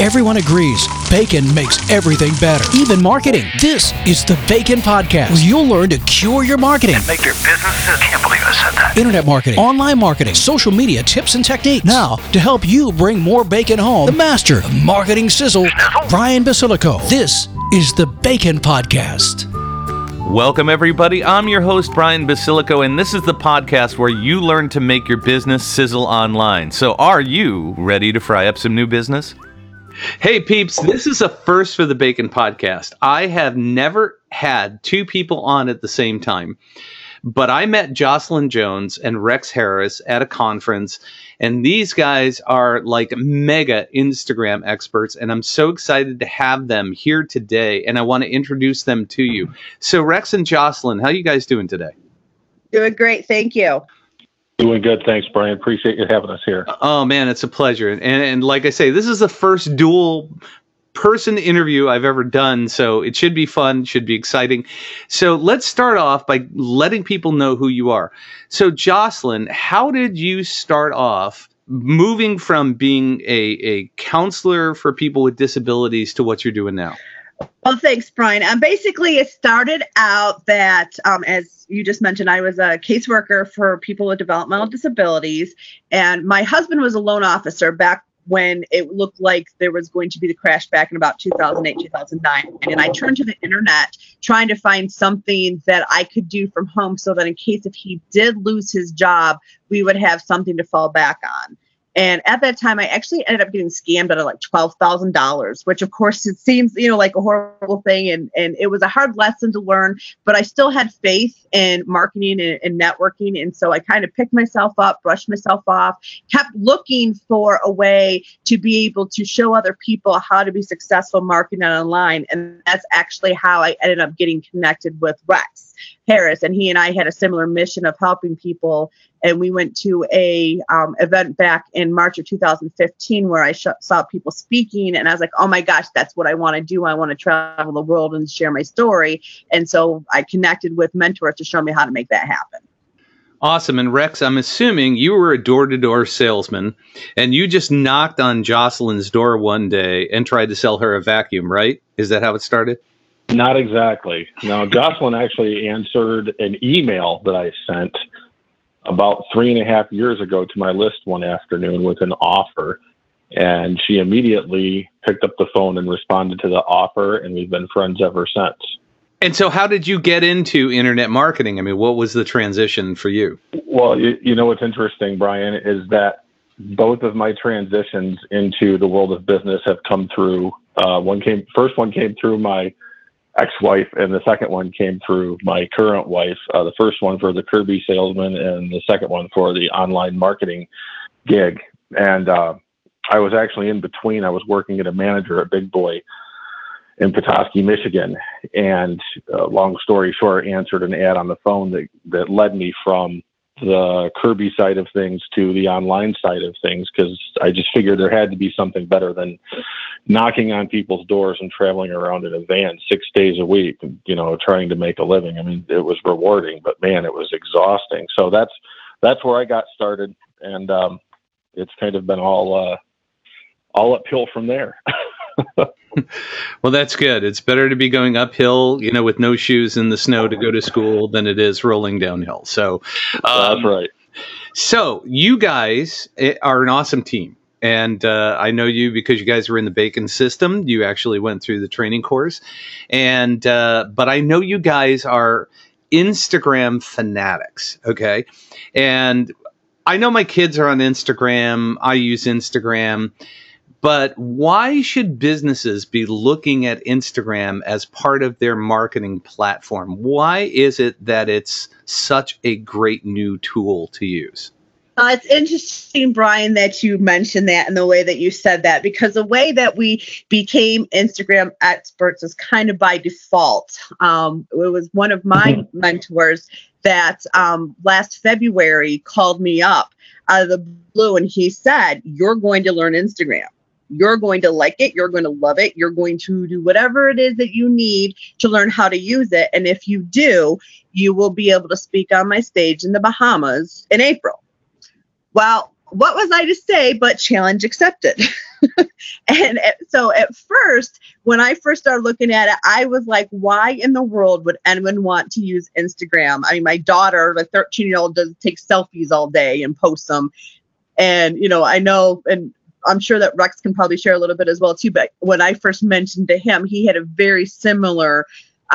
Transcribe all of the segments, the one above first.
Everyone agrees bacon makes everything better, even marketing. This is the Bacon Podcast, where you'll learn to cure your marketing. And make your business. I can't believe I said that. Internet marketing, online marketing, social media tips and techniques. Now, to help you bring more bacon home, the master of marketing sizzle, Brian Basilico. This is the Bacon Podcast. Welcome, everybody. I'm your host, Brian Basilico, and this is the podcast where you learn to make your business sizzle online. So are you ready to fry up some new business? Hey, peeps, this is a first for the Bacon Podcast. I have never had two people on at the same time, but I met Jocelyn Jones and Rex Harris at a conference, and these guys are like mega Instagram experts, and I'm so excited to have them here today, and I want to introduce them to you. So, Rex and Jocelyn, how you guys doing today? Doing great, thank you. Doing good. Thanks, Brian. Appreciate you having us here. Oh, man, it's a pleasure. And like I say, this is the first dual person interview I've ever done, so it should be fun, should be exciting. So let's start off by letting people know who you are. So, Jocelyn, how did you start off moving from being a counselor for people with disabilities to what you're doing now? Well, thanks, Brian. Basically, it started out that, as you just mentioned, I was a caseworker for people with developmental disabilities, and my husband was a loan officer back when it looked like there was going to be the crash back in about 2008, 2009. And I turned to the internet trying to find something that I could do from home so that in case if he did lose his job, we would have something to fall back on. And at that time, I actually ended up getting scammed out of like $12,000, which, of course, it seems, like a horrible thing. And it was a hard lesson to learn, but I still had faith in marketing and networking. And so I kind of picked myself up, brushed myself off, kept looking for a way to be able to show other people how to be successful marketing online. And that's actually how I ended up getting connected with Rex Harris. And he and I had a similar mission of helping people. And we went to a event back in March of 2015 where I saw people speaking. And I was like, oh, my gosh, that's what I want to do. I want to travel the world and share my story. And so I connected with mentors to show me how to make that happen. Awesome. And Rex, I'm assuming you were a door-to-door salesman and you just knocked on Jocelyn's door one day and tried to sell her a vacuum, right? Is that how it started? Not exactly. No, Jocelyn actually answered an email that I sent about 3.5 years ago to my list one afternoon with an offer. And she immediately picked up the phone and responded to the offer, and we've been friends ever since. And so how did you get into internet marketing? I mean, what was the transition for you? Well, you know what's interesting, Brian, is that both of my transitions into the world of business have come through. First one came through my ex-wife, and the second one came through my current wife. The first one for the Kirby salesman, and the second one for the online marketing gig. And I was actually in between. I was working as a manager at Big Boy in Petoskey, Michigan. And long story short, answered an ad on the phone that led me from the Kirby side of things to the online side of things, because I just figured there had to be something better than knocking on people's doors and traveling around in a van 6 days a week, trying to make a living. I mean, it was rewarding, but man, it was exhausting. So that's where I got started. And it's kind of been all uphill from there. Well, that's good. It's better to be going uphill, with no shoes in the snow to go to school than it is rolling downhill. So that's right. So you guys are an awesome team. And I know you because you guys were in the Bacon system. You actually went through the training course. And but I know you guys are Instagram fanatics. Okay. And I know my kids are on Instagram. I use Instagram. But why should businesses be looking at Instagram as part of their marketing platform? Why is it that it's such a great new tool to use? It's interesting, Brian, that you mentioned that and the way that you said that, because the way that we became Instagram experts is kind of by default. It was one of my mentors that last February called me up out of the blue, and he said, you're going to learn Instagram. You're going to like it. You're going to love it. You're going to do whatever it is that you need to learn how to use it. And if you do, you will be able to speak on my stage in the Bahamas in April. Well, what was I to say but challenge accepted? So at first, when I first started looking at it, I was like, why in the world would anyone want to use Instagram? I mean, my daughter, the 13-year-old, does take selfies all day and posts them. And, I know, and I'm sure that Rex can probably share a little bit as well too, but when I first mentioned to him, he had a very similar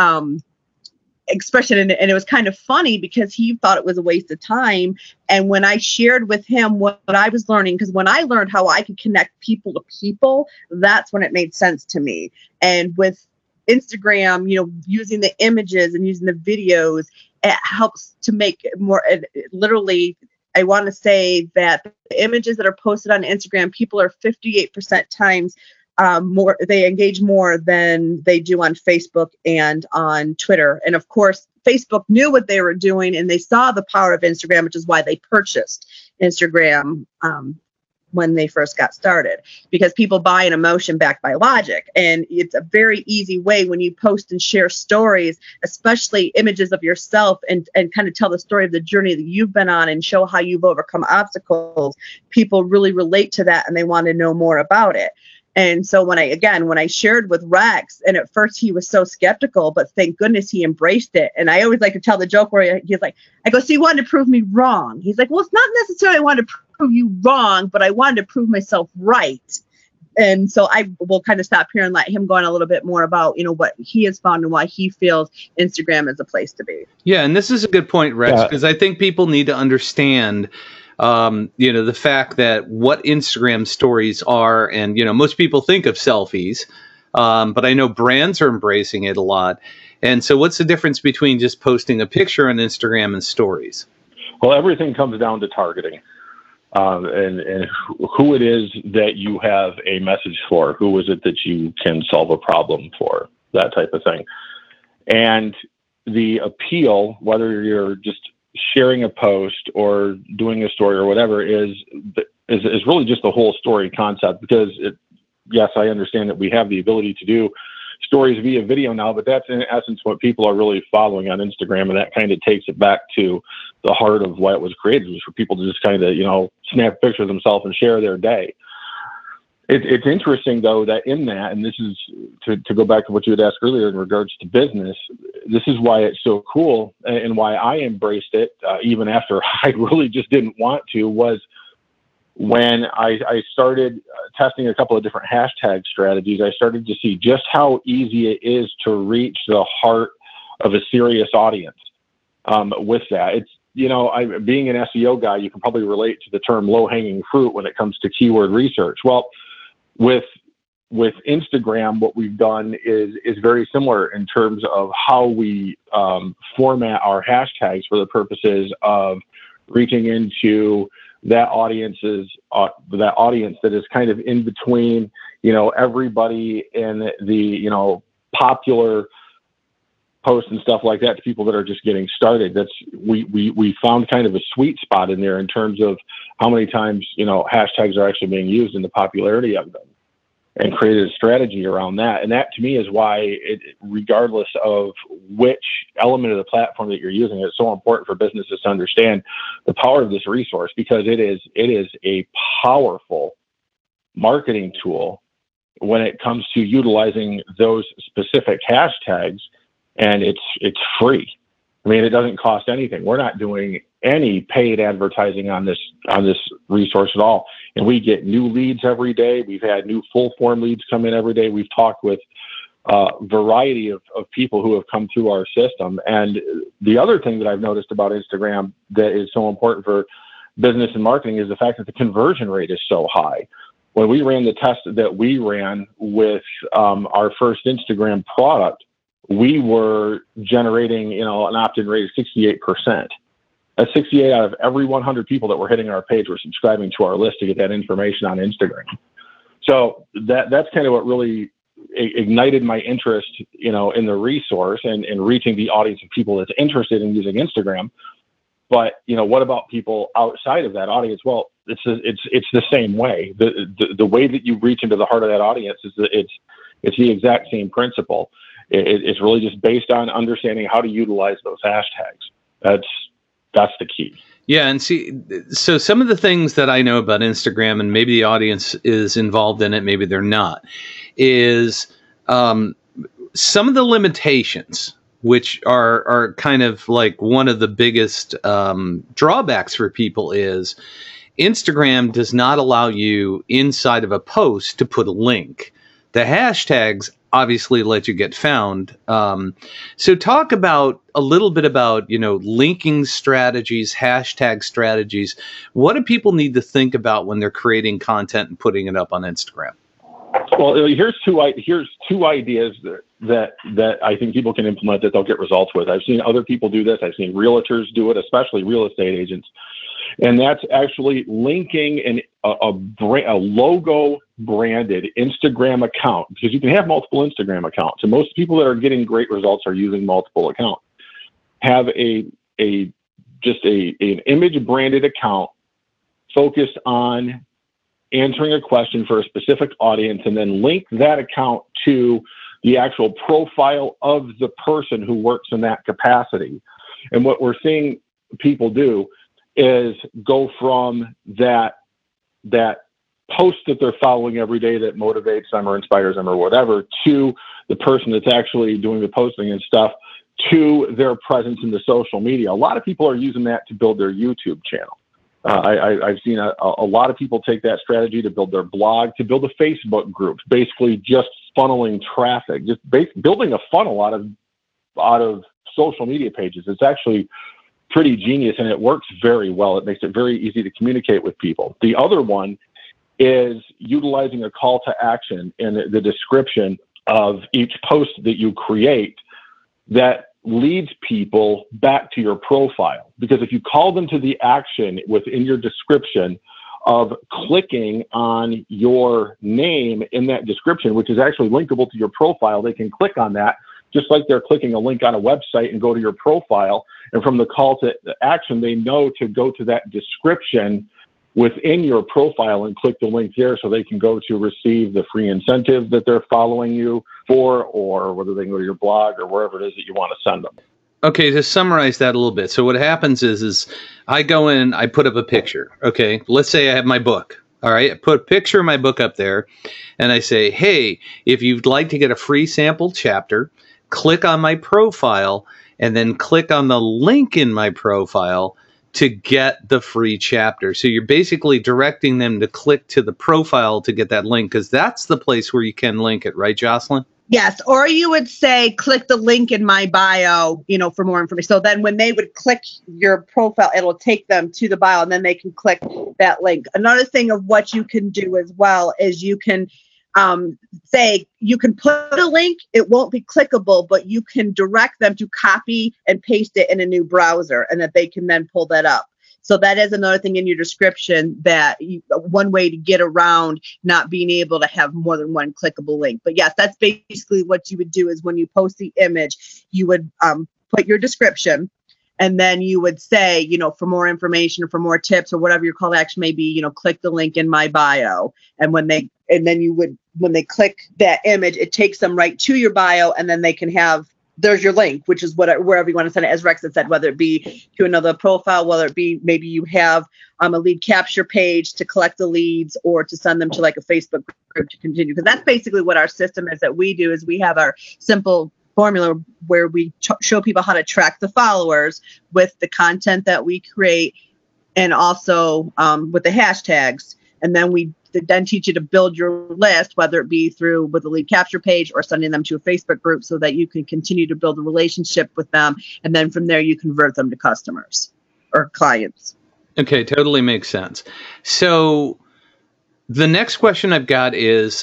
expression, and it was kind of funny because he thought it was a waste of time. And when I shared with him what I was learning, because when I learned how I could connect people to people, that's when it made sense to me. And with Instagram, using the images and using the videos, it helps to make it more literally. I want to say that the images that are posted on Instagram, people are 58% times more, they engage more than they do on Facebook and on Twitter. And of course, Facebook knew what they were doing and they saw the power of Instagram, which is why they purchased Instagram when they first got started, because people buy an emotion backed by logic. And it's a very easy way when you post and share stories, especially images of yourself, and kind of tell the story of the journey that you've been on and show how you've overcome obstacles. People really relate to that and they want to know more about it. And so when I shared with Rex, and at first he was so skeptical, but thank goodness he embraced it. And I always like to tell the joke where he's like, I go, so you wanted to prove me wrong. He's like, well, it's not necessarily I wanted to prove you wrong, but I wanted to prove myself right. And so I will kind of stop here and let him go on a little bit more about, what he has found and why he feels Instagram is a place to be. Yeah. And this is a good point, Rex, because I think people need to understand the fact that what Instagram stories are, and, most people think of selfies, but I know brands are embracing it a lot. And so what's the difference between just posting a picture on Instagram and stories? Well, everything comes down to targeting, and who it is that you have a message for, who is it that you can solve a problem for, that type of thing. And the appeal, whether you're just sharing a post or doing a story or whatever, is really just the whole story concept. Because yes, I understand that we have the ability to do stories via video now, but that's in essence what people are really following on Instagram, and that kind of takes it back to the heart of why it was created, was for people to just kind of snap a picture of themselves and share their day. It's interesting, though, that in that, and this is to go back to what you had asked earlier in regards to business, this is why it's so cool, and why I embraced it, even after I really just didn't want to, was when I started testing a couple of different hashtag strategies. I started to see just how easy it is to reach the heart of a serious audience with that. It's, being an SEO guy, you can probably relate to the term low-hanging fruit when it comes to keyword research. Well, with Instagram, what we've done is very similar in terms of how we format our hashtags for the purposes of reaching into that audience that is kind of in between, everybody in the, popular posts and stuff like that, to people that are just getting started. We found kind of a sweet spot in there in terms of how many times, hashtags are actually being used and the popularity of them, and created a strategy around that. And that to me is why regardless of which element of the platform that you're using, it's so important for businesses to understand the power of this resource, because it is a powerful marketing tool when it comes to utilizing those specific hashtags. And it's free. I mean, it doesn't cost anything. We're not doing any paid advertising on this resource at all. And we get new leads every day. We've had new full form leads come in every day. We've talked with a variety of people who have come through our system. And the other thing that I've noticed about Instagram that is so important for business and marketing is the fact that the conversion rate is so high. When we ran the test that we ran with our first Instagram product, we were generating, an opt-in rate of 68%. That's 68 out of every 100 people that were hitting our page were subscribing to our list to get that information on Instagram. So that's kind of what really ignited my interest, in the resource and reaching the audience of people that's interested in using Instagram. But, what about people outside of that audience? Well, it's the same way. The way that you reach into the heart of that audience is that it's the exact same principle. It's really just based on understanding how to utilize those hashtags. That's the key. Yeah, and see, so some of the things that I know about Instagram, and maybe the audience is involved in it, maybe they're not, is some of the limitations, which are kind of like one of the biggest drawbacks for people, is Instagram does not allow you inside of a post to put a link. The hashtags obviously let you get found. So talk about a little bit about, linking strategies, hashtag strategies. What do people need to think about when they're creating content and putting it up on Instagram? Well, here's two ideas that I think people can implement that they'll get results with. I've seen other people do this. I've seen realtors do it, especially real estate agents. And that's actually linking a logo branded Instagram account, because you can have multiple Instagram accounts. And most people that are getting great results are using multiple accounts. Have an image branded account focused on answering a question for a specific audience, and then link that account to the actual profile of the person who works in that capacity. And what we're seeing people do is go from that post that they're following every day that motivates them or inspires them or whatever, to the person that's actually doing the posting and stuff, to their presence in the social media. A lot of people are using that to build their YouTube channel. I've seen a lot of people take that strategy to build their blog, to build a Facebook group, basically just funneling traffic, just building a funnel out of social media pages. It's actually pretty genius, and it works very well. It makes it very easy to communicate with people. The other one is utilizing a call to action in the description of each post that you create that leads people back to your profile. Because if you call them to the action within your description of clicking on your name in that description, which is actually linkable to your profile, they can click on that just like they're clicking a link on a website and go to your profile. And from the call to action, they know to go to that description within your profile and click the link there, so they can go to receive the free incentive that they're following you for, or whether they can go to your blog or wherever it is that you want to send them. Okay, to summarize that a little bit. So what happens is I go in, I put up a picture. Okay, let's say I have my book. All right, I put a picture of my book up there, and I say, hey, if you'd like to get a free sample chapter, click on my profile, and then click on the link in my profile to get the free chapter. So you're basically directing them to click to the profile to get that link, because that's the place where you can link it, right, Jocelyn? Yes, or you would say, click the link in my bio, for more information. So then when they would click your profile, it'll take them to the bio, and then they can click that link. Another thing of what you can do as well is you can say, you can put a link, it won't be clickable, but you can direct them to copy and paste it in a new browser, and that they can then pull that up. So that is another thing in your description, that one way to get around not being able to have more than one clickable link. But yes, that's basically what you would do, is when you post the image, you would put your description, and then you would say, for more information or for more tips or whatever your call to action may be, click the link in my bio. And when they click that image, it takes them right to your bio, and then they can have, there's your link, which is wherever you want to send it, as Rex had said, whether it be to another profile, whether it be maybe you have a lead capture page to collect the leads, or to send them to like a Facebook group to continue. Because that's basically what our system is that we do, is we have our simple formula where we show people how to track the followers with the content that we create, and also with the hashtags. And then we then teach you to build your list, whether it be with a lead capture page or sending them to a Facebook group, so that you can continue to build a relationship with them. And then from there, you convert them to customers or clients. Okay, totally makes sense. So the next question I've got is,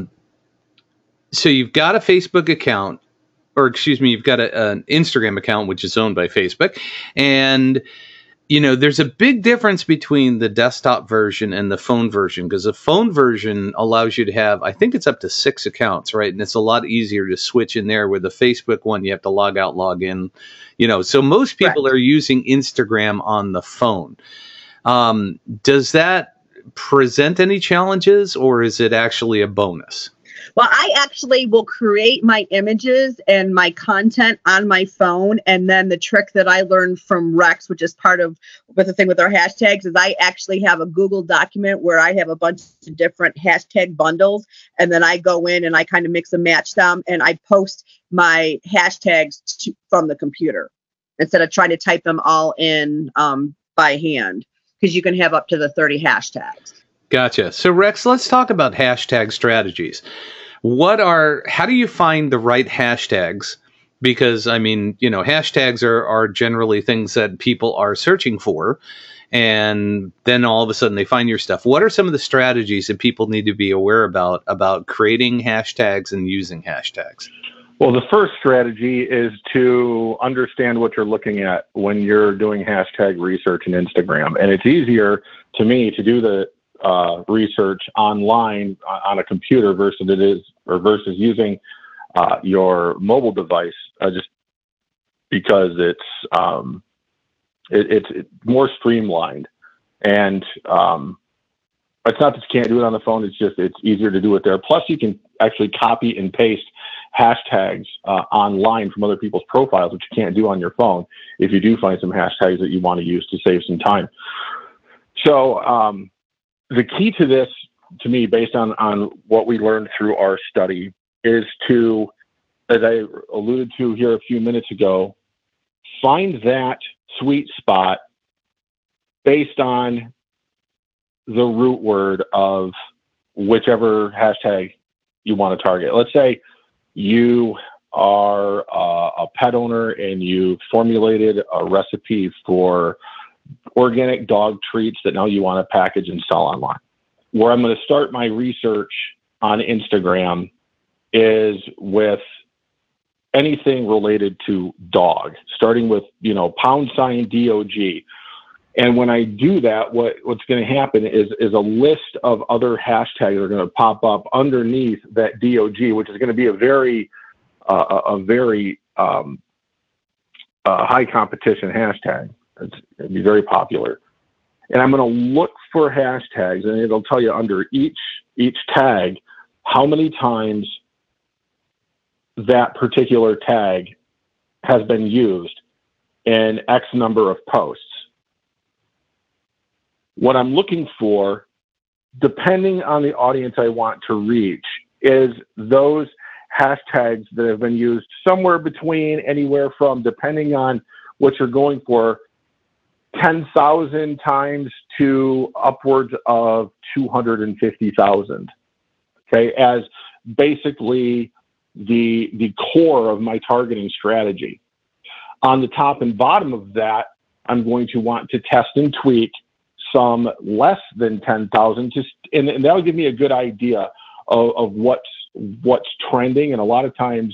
so you've got a Facebook account, or excuse me, you've got an Instagram account, which is owned by Facebook. And there's a big difference between the desktop version and the phone version, because the phone version allows you to have, I think it's up to 6 accounts, right? And it's a lot easier to switch in there. With the Facebook one, you have to log out, log in, so most people are using Instagram on the phone. Does that present any challenges, or is it actually a bonus? Well, I actually will create my images and my content on my phone. And then the trick that I learned from Rex, which is part of with the thing with our hashtags, is I actually have a Google document where I have a bunch of different hashtag bundles. And then I go in and I kind of mix and match them. And I post my hashtags from the computer instead of trying to type them all in by hand, because you can have up to the 30 hashtags. Gotcha. So Rex, let's talk about hashtag strategies. How do you find the right hashtags? Because, I mean, you know, hashtags are generally things that people are searching for, and then all of a sudden they find your stuff. What are some of the strategies that people need to be aware about creating hashtags and using hashtags? Well, the first strategy is to understand what you're looking at when you're doing hashtag research in Instagram. And it's easier to me to do the research online on a computer versus using your mobile device, just because it's more streamlined. And it's not that you can't do it on the phone. It's just it's easier to do it there. Plus, you can actually copy and paste hashtags online from other people's profiles, which you can't do on your phone if you do find some hashtags that you want to use to save some time. So the key to this, to me, based on what we learned through our study, is to, as I alluded to here a few minutes ago, find that sweet spot based on the root word of whichever hashtag you want to target. Let's say you are a pet owner and you formulated a recipe for organic dog treats that now you want to package and sell online. Where I'm going to start my research on Instagram is with anything related to dog, starting with, #DOG. And when I do that, what's going to happen is a list of other hashtags that are going to pop up underneath that DOG, which is going to be a very high competition hashtag. It's going to be very popular. And I'm going to look for hashtags, and it'll tell you under each tag how many times that particular tag has been used in X number of posts. What I'm looking for, depending on the audience I want to reach, is those hashtags that have been used somewhere between anywhere from, depending on what you're going for, 10,000 times to upwards of 250,000. Okay, as basically the core of my targeting strategy. On the top and bottom of that, I'm going to want to test and tweak some less than 10,000, and that'll give me a good idea of what's trending. And a lot of times,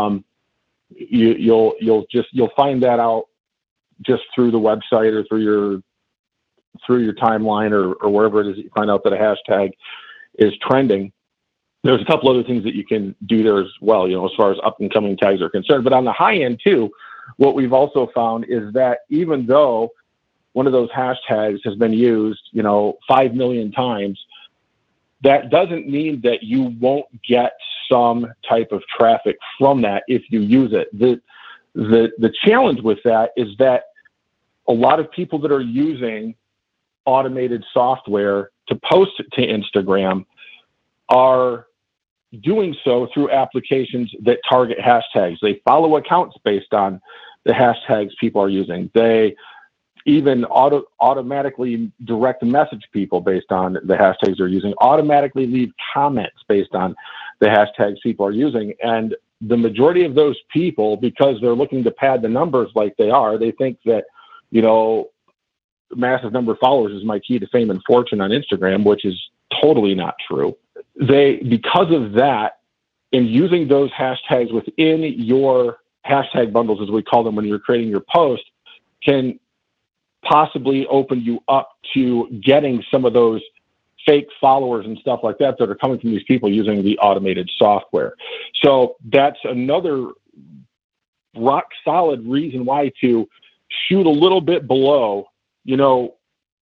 you'll find that out just through the website or through your timeline or wherever it is that you find out that a hashtag is trending. There's a couple other things that you can do there as well, as far as up and coming tags are concerned. But on the high end too, what we've also found is that even though one of those hashtags has been used, 5 million times, that doesn't mean that you won't get some type of traffic from that if you use it. The challenge with that is that a lot of people that are using automated software to post to Instagram are doing so through applications that target hashtags. They follow accounts based on the hashtags people are using. They even automatically direct message people based on the hashtags they're using, automatically leave comments based on the hashtags people are using. And the majority of those people, because they're looking to pad the numbers like they are, they think that, massive number of followers is my key to fame and fortune on Instagram, which is totally not true. Because of that, in using those hashtags within your hashtag bundles, as we call them when you're creating your post, can possibly open you up to getting some of those fake followers and stuff like that are coming from these people using the automated software. So that's another rock solid reason why to shoot a little bit below,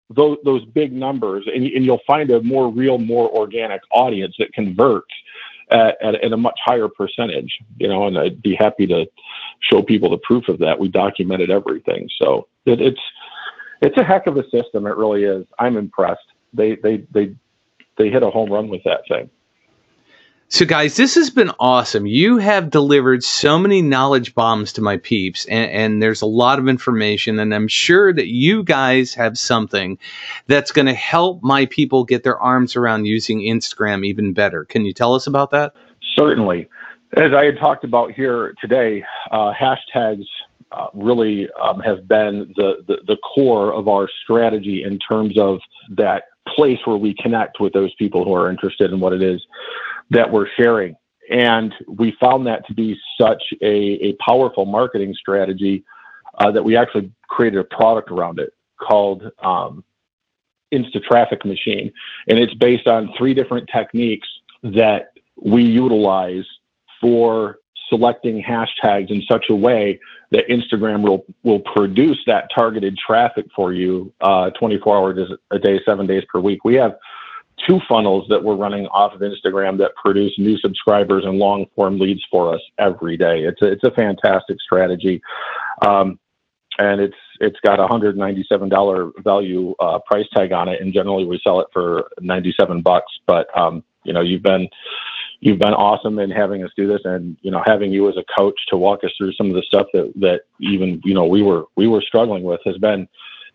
those big numbers, and you'll find a more real, more organic audience that converts at a much higher percentage, and I'd be happy to show people the proof of that. We documented everything. So it's a heck of a system. It really is. I'm impressed. They hit a home run with that thing. So guys, this has been awesome. You have delivered so many knowledge bombs to my peeps, and there's a lot of information, and I'm sure that you guys have something that's going to help my people get their arms around using Instagram even better. Can you tell us about that? Certainly. As I had talked about here today, hashtags really have been the core of our strategy in terms of that place where we connect with those people who are interested in what it is that we're sharing. And we found that to be such a powerful marketing strategy that we actually created a product around it called Insta Traffic Machine. And it's based on 3 different techniques that we utilize for selecting hashtags in such a way that Instagram will produce that targeted traffic for you 24 hours a day, 7 days per week. We have 2 funnels that we're running off of Instagram that produce new subscribers and long form leads for us every day. It's a fantastic strategy. And it's got a $197 value price tag on it. And generally we sell it for $97. But, you've been awesome in having us do this, and, having you as a coach to walk us through some of the stuff that even, we were struggling with it's been,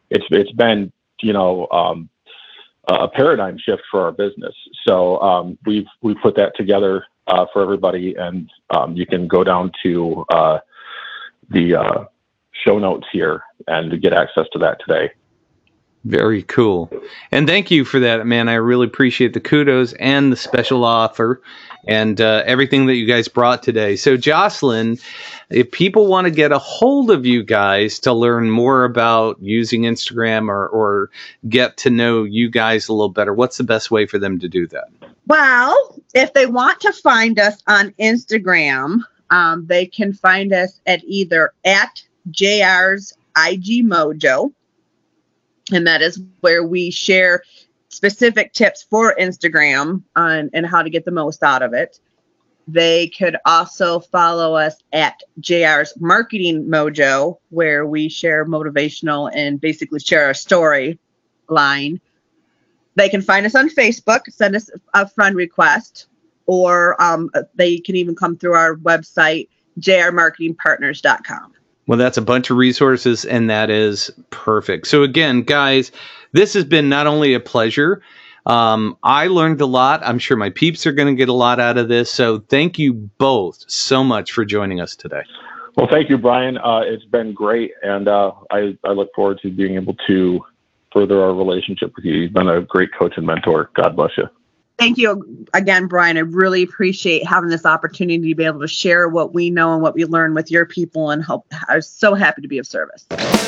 a paradigm shift for our business. So we've put that together for everybody, and you can go down to the show notes here and get access to that today. Very cool. And thank you for that, man. I really appreciate the kudos and the special offer and everything that you guys brought today. So Jocelyn, if people want to get a hold of you guys to learn more about using Instagram or get to know you guys a little better, what's the best way for them to do that? Well, if they want to find us on Instagram, they can find us at either at JR's IG Mojo, and that is where we share specific tips for Instagram and how to get the most out of it. They could also follow us at JR's Marketing Mojo, where we share motivational and basically share our storyline. They can find us on Facebook, send us a friend request, or they can even come through our website, jrmarketingpartners.com. Well, that's a bunch of resources, and that is perfect. So again, guys, this has been not only a pleasure. I learned a lot. I'm sure my peeps are going to get a lot out of this. So thank you both so much for joining us today. Well, thank you, Brian. It's been great, and I look forward to being able to further our relationship with you. You've been a great coach and mentor. God bless you. Thank you again, Brian. I really appreciate having this opportunity to be able to share what we know and what we learn with your people, and help. I was so happy to be of service.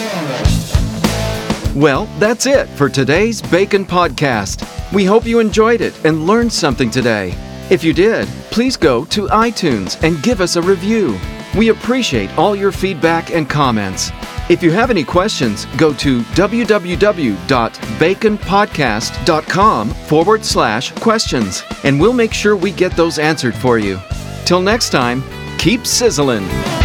Well, that's it for today's Bacon Podcast. We hope you enjoyed it and learned something today. If you did, please go to iTunes and give us a review. We appreciate all your feedback and comments. If you have any questions, go to www.baconpodcast.com/questions, and we'll make sure we get those answered for you. Till next time, keep sizzling.